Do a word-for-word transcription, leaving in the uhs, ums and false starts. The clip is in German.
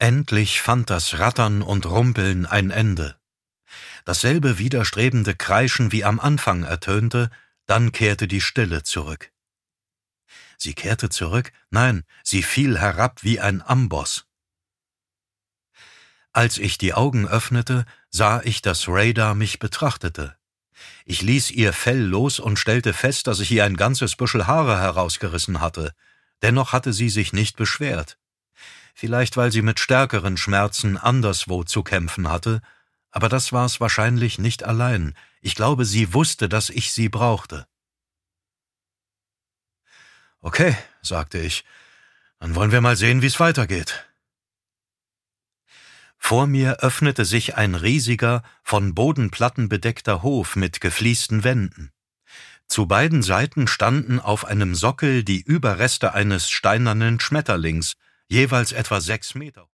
Endlich fand das Rattern und Rumpeln ein Ende. Dasselbe widerstrebende Kreischen wie am Anfang ertönte, dann kehrte die Stille zurück. Sie kehrte zurück, nein, sie fiel herab wie ein Amboss. Als ich die Augen öffnete, sah ich, dass Radar mich betrachtete. Ich ließ ihr Fell los und stellte fest, dass ich ihr ein ganzes Büschel Haare herausgerissen hatte. Dennoch hatte sie sich nicht beschwert. Vielleicht, weil sie mit stärkeren Schmerzen anderswo zu kämpfen hatte, aber das war es wahrscheinlich nicht allein. Ich glaube, sie wusste, dass ich sie brauchte. »Okay«, sagte ich, »dann wollen wir mal sehen, wie es weitergeht.« Vor mir öffnete sich ein riesiger, von Bodenplatten bedeckter Hof mit gefliesten Wänden. Zu beiden Seiten standen auf einem Sockel die Überreste eines steinernen Schmetterlings, jeweils etwa sechs Meter.